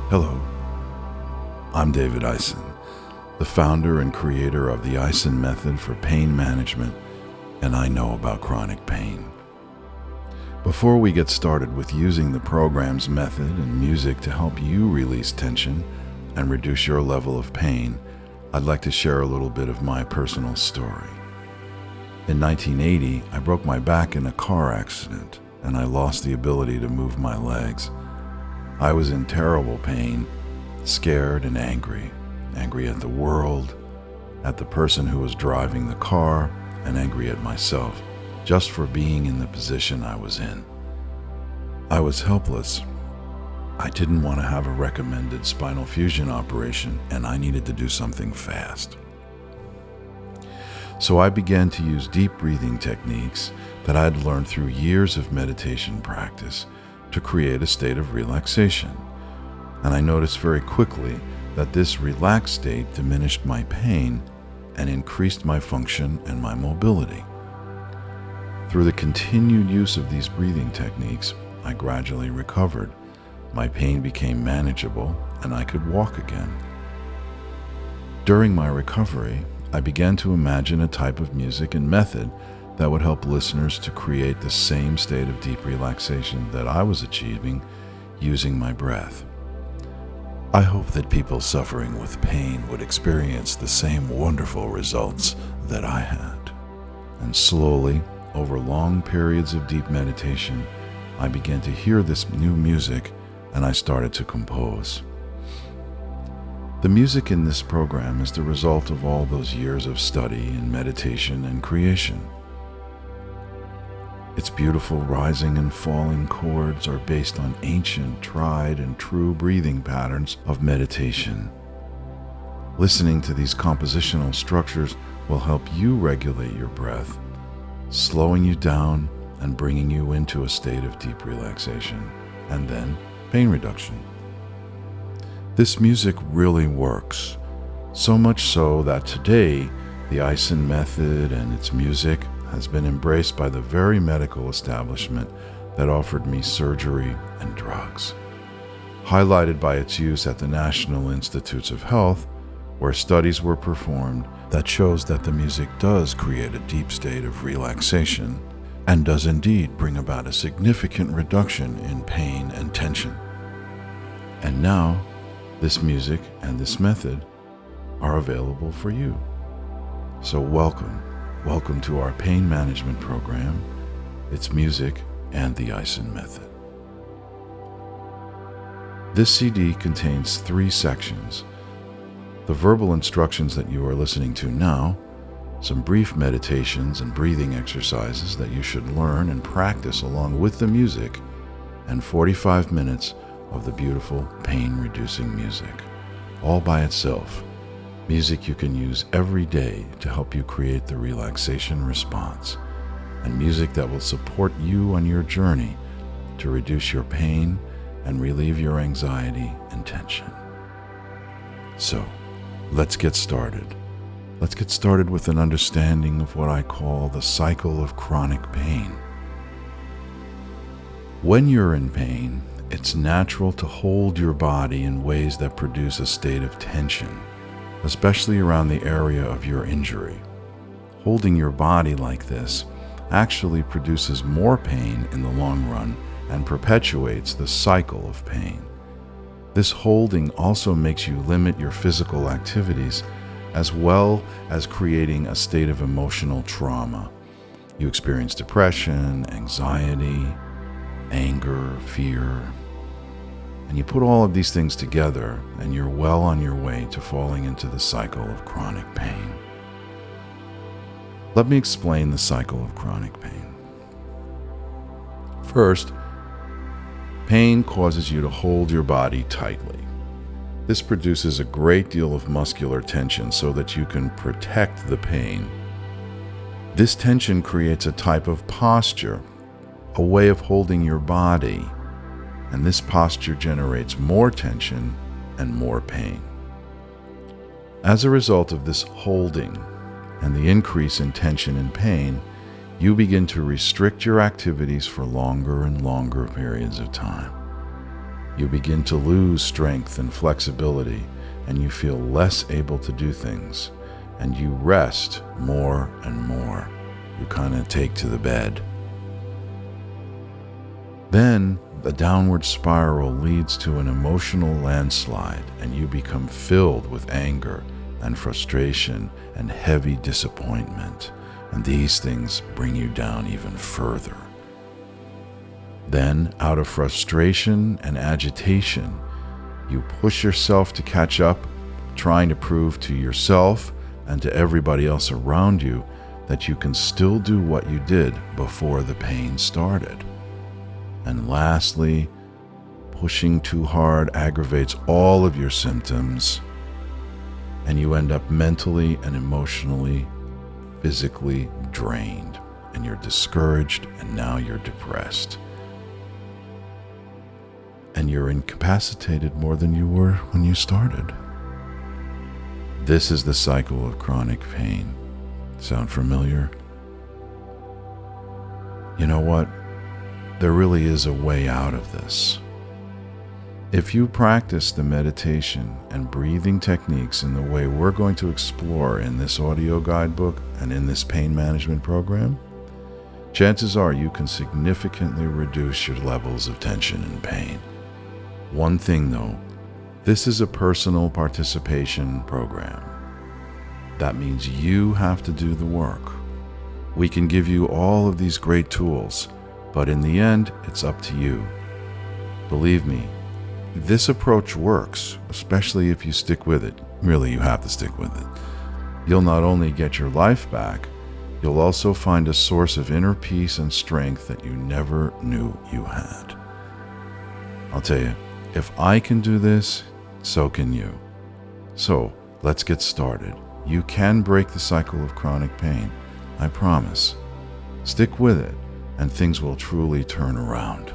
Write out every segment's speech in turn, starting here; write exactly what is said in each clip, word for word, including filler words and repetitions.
Hello, I'm David Eisen, the founder and creator of the Eisen Method for Pain Management, and I know about chronic pain. Before we get started with using the program's method and music to help you release tension and reduce your level of pain, I'd like to share a little bit of my personal story. In nineteen eighty, I broke my back in a car accident, and I lost the ability to move my legs. I was in terrible pain, scared and angry, angry at the world, at the person who was driving the car, and angry at myself, just for being in the position I was in. I was helpless. I didn't want to have a recommended spinal fusion operation, and I needed to do something fast. So I began to use deep breathing techniques that I had learned through years of meditation practice to create a state of relaxation. And I noticed very quickly that this relaxed state diminished my pain and increased my function and my mobility. Through the continued use of these breathing techniques, I gradually recovered. My pain became manageable, and I could walk again. During my recovery, I began to imagine a type of music and method that would help listeners to create the same state of deep relaxation that I was achieving using my breath. I hope that people suffering with pain would experience the same wonderful results that I had. And slowly, over long periods of deep meditation, I began to hear this new music, and I started to compose. The music in this program is the result of all those years of study and meditation and creation. Its beautiful rising and falling chords are based on ancient, tried, and true breathing patterns of meditation. Listening to these compositional structures will help you regulate your breath, slowing you down and bringing you into a state of deep relaxation, and then pain reduction. This music really works, so much so that today the Eisen Method and its music has been embraced by the very medical establishment that offered me surgery and drugs. Highlighted by its use at the National Institutes of Health, where studies were performed that shows that the music does create a deep state of relaxation and does indeed bring about a significant reduction in pain and tension. And now, this music and this method are available for you. So welcome. Welcome to our pain management program, its music, and the Eisen Method. This C D contains three sections: the verbal instructions that you are listening to now, some brief meditations and breathing exercises that you should learn and practice along with the music, and forty-five minutes of the beautiful pain-reducing music, all by itself. Music you can use every day to help you create the relaxation response, and music that will support you on your journey to reduce your pain and relieve your anxiety and tension. So, let's get started. Let's get started with an understanding of what I call the cycle of chronic pain. When you're in pain, it's natural to hold your body in ways that produce a state of tension, especially around the area of your injury. Holding your body like this actually produces more pain in the long run and perpetuates the cycle of pain. This holding also makes you limit your physical activities, as well as creating a state of emotional trauma. You experience depression, anxiety, anger, fear, and you put all of these things together, and you're well on your way to falling into the cycle of chronic pain. Let me explain the cycle of chronic pain. First, pain causes you to hold your body tightly. This produces a great deal of muscular tension so that you can protect the pain. This tension creates a type of posture, a way of holding your body, and this posture generates more tension and more pain. As a result of this holding and the increase in tension and pain, you begin to restrict your activities for longer and longer periods of time. You begin to lose strength and flexibility, and you feel less able to do things, and you rest more and more. You kind of take to the bed. Then the downward spiral leads to an emotional landslide, and you become filled with anger and frustration and heavy disappointment, and these things bring you down even further. Then, out of frustration and agitation, you push yourself to catch up, trying to prove to yourself and to everybody else around you that you can still do what you did before the pain started. And lastly, pushing too hard aggravates all of your symptoms, and you end up mentally and emotionally, physically drained, and you're discouraged, and now you're depressed. And you're incapacitated more than you were when you started. This is the cycle of chronic pain. Sound familiar? You know what? There really is a way out of this. If you practice the meditation and breathing techniques in the way we're going to explore in this audio guidebook and in this pain management program, chances are you can significantly reduce your levels of tension and pain. One thing though, this is a personal participation program. That means you have to do the work. We can give you all of these great tools, but in the end, it's up to you. Believe me, this approach works, especially if you stick with it. Really, you have to stick with it. You'll not only get your life back, you'll also find a source of inner peace and strength that you never knew you had. I'll tell you, if I can do this, so can you. So, let's get started. You can break the cycle of chronic pain. I promise. Stick with it, and things will truly turn around.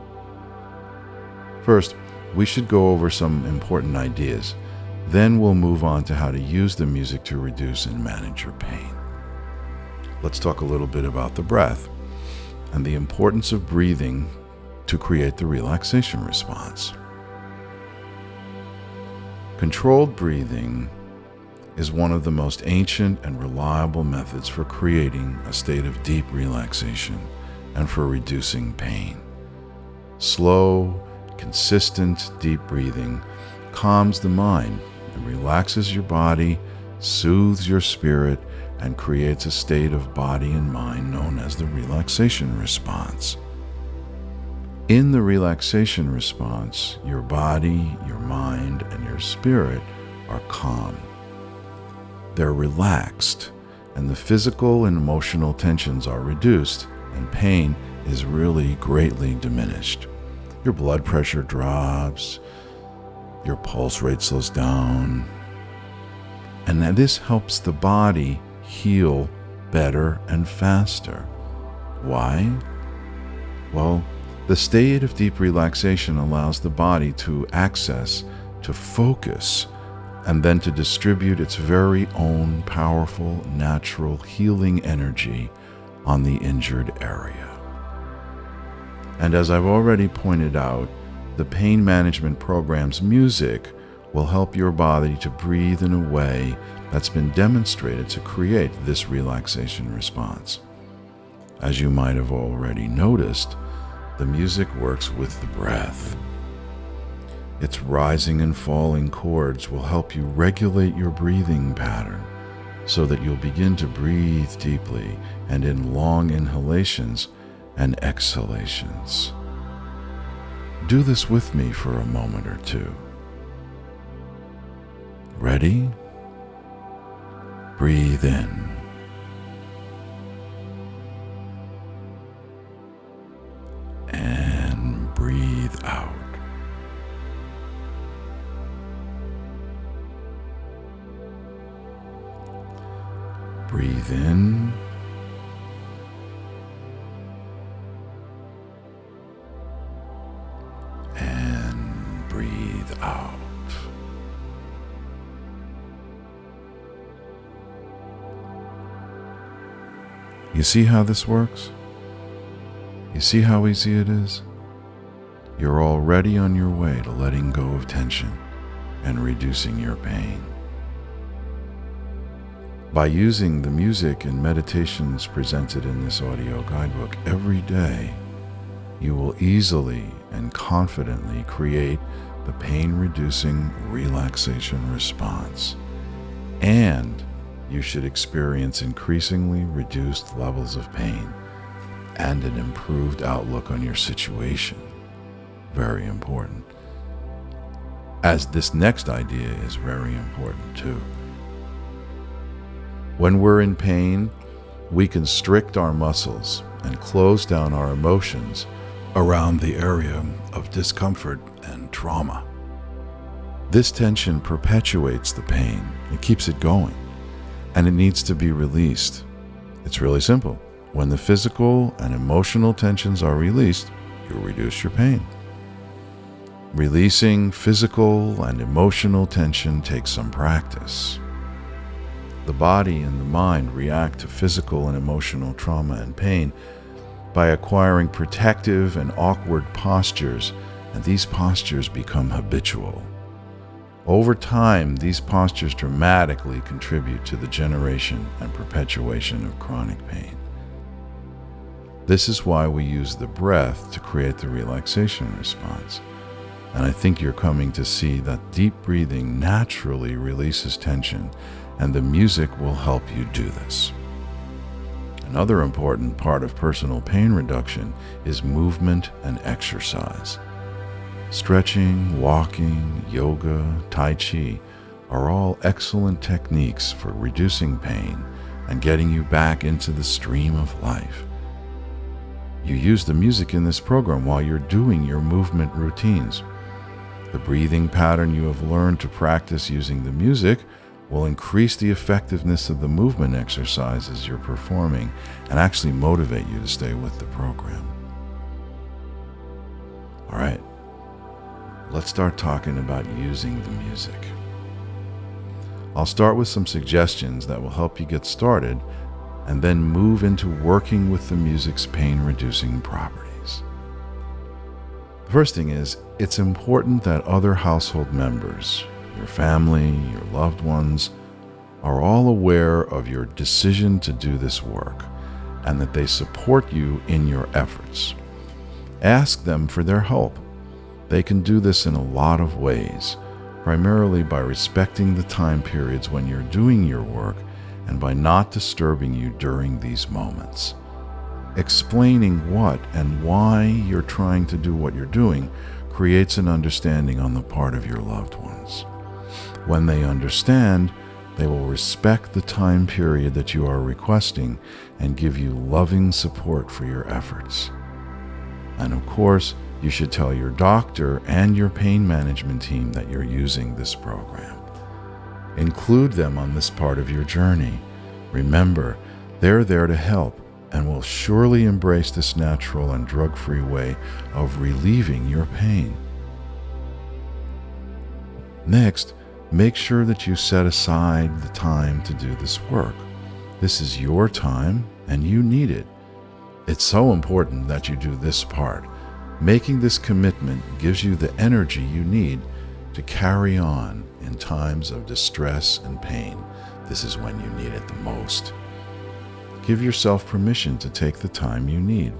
First, we should go over some important ideas. Then we'll move on to how to use the music to reduce and manage your pain. Let's talk a little bit about the breath and the importance of breathing to create the relaxation response. Controlled breathing is one of the most ancient and reliable methods for creating a state of deep relaxation and for reducing pain. Slow, consistent, deep breathing calms the mind and relaxes your body, soothes your spirit, and creates a state of body and mind known as the relaxation response. In the relaxation response, your body, your mind, and your spirit are calm. They're relaxed, and the physical and emotional tensions are reduced, and pain is really greatly diminished. Your blood pressure drops, your pulse rate slows down, and this helps the body heal better and faster. Why? Well, the state of deep relaxation allows the body to access, to focus, and then to distribute its very own powerful, natural healing energy on the injured area. And as I've already pointed out, the pain management program's music will help your body to breathe in a way that's been demonstrated to create this relaxation response. As you might have already noticed, the music works with the breath. Its rising and falling chords will help you regulate your breathing pattern so that you'll begin to breathe deeply and in long inhalations and exhalations. Do this with me for a moment or two. Ready? Breathe in. And breathe out. Breathe in. And breathe out. You see how this works? You see how easy it is? you're already on your way to letting go of tension and reducing your pain. By using the music and meditations presented in this audio guidebook every day, you will easily and confidently create the pain-reducing relaxation response, and you should experience increasingly reduced levels of pain and an improved outlook on your situation. Very important. As this next idea is very important too. When we're in pain, we constrict our muscles and close down our emotions around the area of discomfort and trauma. This tension perpetuates the pain. It keeps it going, and it needs to be released. It's really simple. When the physical and emotional tensions are released, you reduce your pain. Releasing physical and emotional tension takes some practice. The body and the mind react to physical and emotional trauma and pain by acquiring protective and awkward postures, and these postures become habitual. Over time, these postures dramatically contribute to the generation and perpetuation of chronic pain. This is why we use the breath to create the relaxation response. And I think you're coming to see that deep breathing naturally releases tension, and the music will help you do this. Another important part of personal pain reduction is movement and exercise. Stretching, walking, yoga, tai chi are all excellent techniques for reducing pain and getting you back into the stream of life. You use the music in this program while you're doing your movement routines. The breathing pattern you have learned to practice using the music will increase the effectiveness of the movement exercises you're performing and actually motivate you to stay with the program. All right, let's start talking about using the music. I'll start with some suggestions that will help you get started and then move into working with the music's pain-reducing properties. The first thing is, it's important that other household members, your family, your loved ones, are all aware of your decision to do this work and that they support you in your efforts. Ask them for their help. They can do this in a lot of ways, primarily by respecting the time periods when you're doing your work and by not disturbing you during these moments. Explaining what and why you're trying to do what you're doing creates an understanding on the part of your loved ones. When they understand, they will respect the time period that you are requesting and give you loving support for your efforts. And of course, you should tell your doctor and your pain management team that you're using this program. Include them on this part of your journey. Remember, they're there to help and will surely embrace this natural and drug-free way of relieving your pain. Next, make sure that you set aside the time to do this work. This is your time and you need it. It's so important that you do this part. Making this commitment gives you the energy you need to carry on in times of distress and pain. This is when you need it the most. Give yourself permission to take the time you need.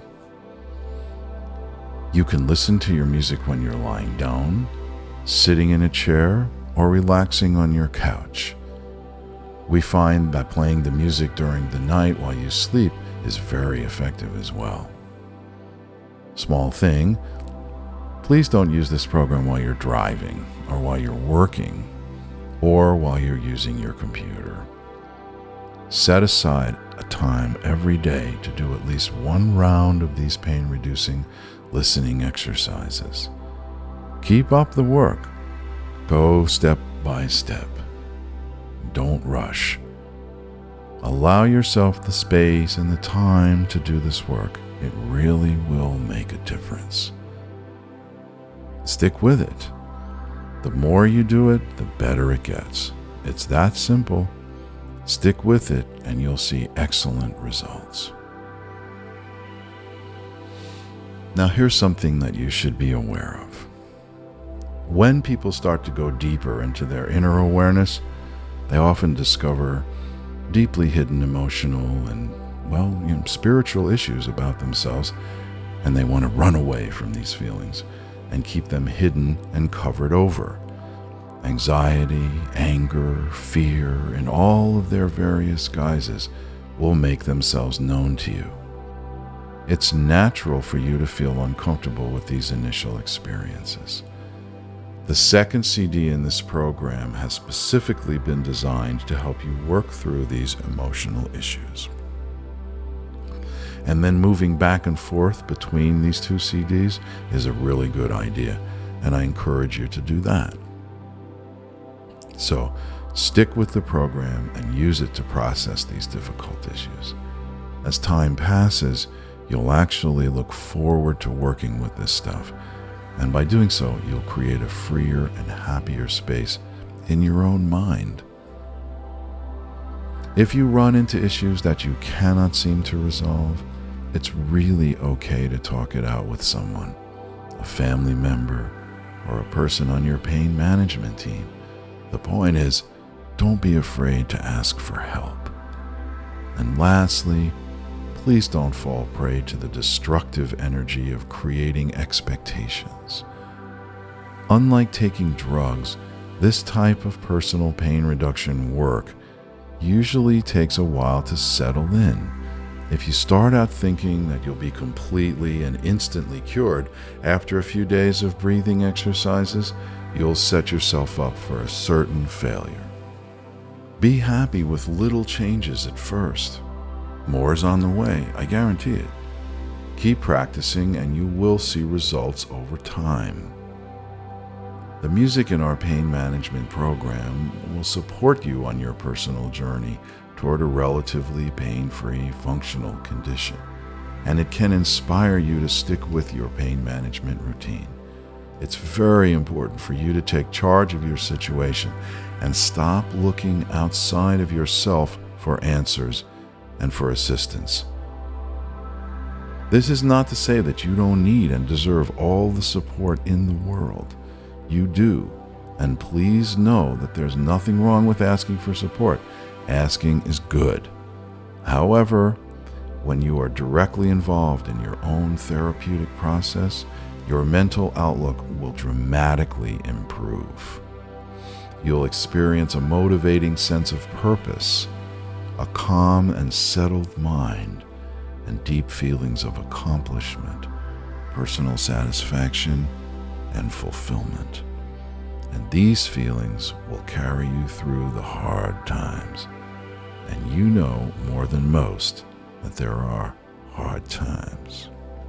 You can listen to your music when you're lying down, sitting in a chair, or relaxing on your couch. We find that playing the music during the night while you sleep is very effective as well. Small thing, please don't use this program while you're driving or while you're working or while you're using your computer. Set aside a time every day to do at least one round of these pain-reducing listening exercises. Keep up the work. Go step by step. Don't rush. Allow yourself the space and the time to do this work. It really will make a difference. Stick with it. The more you do it, the better it gets. It's that simple. Stick with it and you'll see excellent results. Now, here's something that you should be aware of. When people start to go deeper into their inner awareness, they often discover deeply hidden emotional and, well, you know, spiritual issues about themselves, and they want to run away from these feelings and keep them hidden and covered over. Anxiety, anger, fear, and all of their various guises will make themselves known to you. It's natural for you to feel uncomfortable with these initial experiences. The second C D in this program has specifically been designed to help you work through these emotional issues. And then moving back and forth between these two C Ds is a really good idea, and I encourage you to do that. So, stick with the program and use it to process these difficult issues. As time passes, you'll actually look forward to working with this stuff, and by doing so, you'll create a freer and happier space in your own mind. If you run into issues that you cannot seem to resolve, it's really okay to talk it out with someone, a family member, or a person on your pain management team. The point is, don't be afraid to ask for help. And lastly, please don't fall prey to the destructive energy of creating expectations. Unlike taking drugs, this type of personal pain reduction work usually takes a while to settle in. If you start out thinking that you'll be completely and instantly cured after a few days of breathing exercises, you'll set yourself up for a certain failure. Be happy with little changes at first. More is on the way, I guarantee it. Keep practicing and you will see results over time. The music in our pain management program will support you on your personal journey toward a relatively pain-free, functional condition, and it can inspire you to stick with your pain management routine. It's very important for you to take charge of your situation and stop looking outside of yourself for answers and for assistance. This is not to say that you don't need and deserve all the support in the world. You do, and please know that there's nothing wrong with asking for support. Asking is good. However, when you are directly involved in your own therapeutic process, your mental outlook will dramatically improve. You'll experience a motivating sense of purpose, a calm and settled mind, and deep feelings of accomplishment, personal satisfaction, and fulfillment. And these feelings will carry you through the hard times. And you know more than most that there are hard times.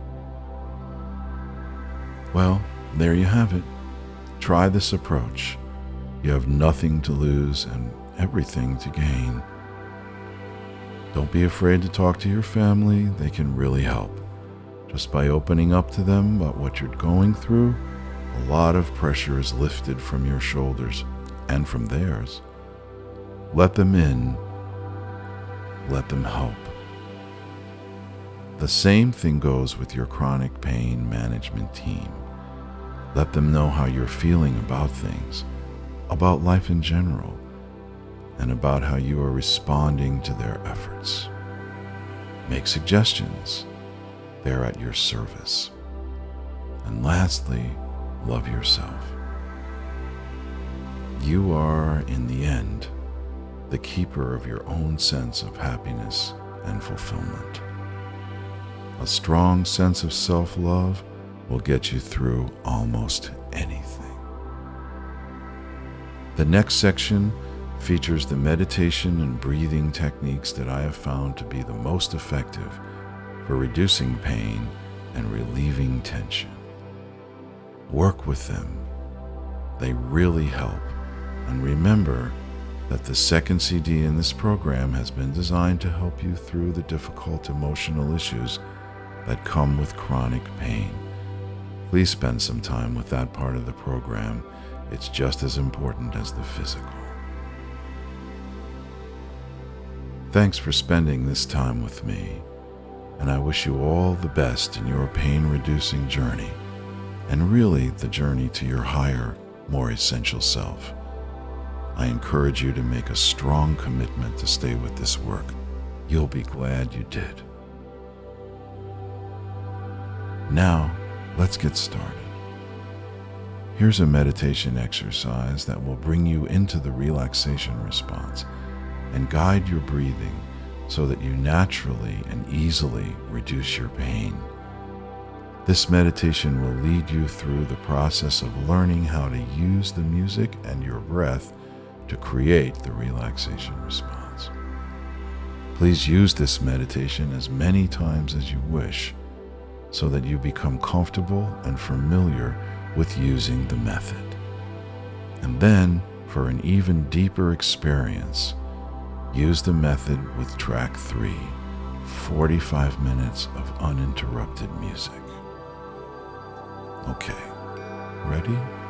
Well, there you have it. Try this approach. You have nothing to lose and everything to gain. Don't be afraid to talk to your family. They can really help. Just by opening up to them about what you're going through, a lot of pressure is lifted from your shoulders and from theirs. Let them in. Let them help. The same thing goes with your chronic pain management team. Let them know how you're feeling about things, about life in general, and about how you are responding to their efforts. Make suggestions. They're at your service. And lastly, love yourself. You are, in the end, the keeper of your own sense of happiness and fulfillment. A strong sense of self-love will get you through almost anything. The next section features the meditation and breathing techniques that I have found to be the most effective for reducing pain and relieving tension. Work with them. They really help. And remember that the second C D in this program has been designed to help you through the difficult emotional issues that come with chronic pain. Please spend some time with that part of the program. It's just as important as the physical. Thanks for spending this time with me. and I wish you all the best in your pain-reducing journey, and really the journey to your higher, more essential self. I encourage you to make a strong commitment to stay with this work. You'll be glad you did. Now, let's get started. Here's a meditation exercise that will bring you into the relaxation response and guide your breathing so that you naturally and easily reduce your pain. This meditation will lead you through the process of learning how to use the music and your breath to create the relaxation response. Please use this meditation as many times as you wish so that you become comfortable and familiar with using the method. And then, for an even deeper experience, use the method with track three, forty-five minutes of uninterrupted music. Okay, ready?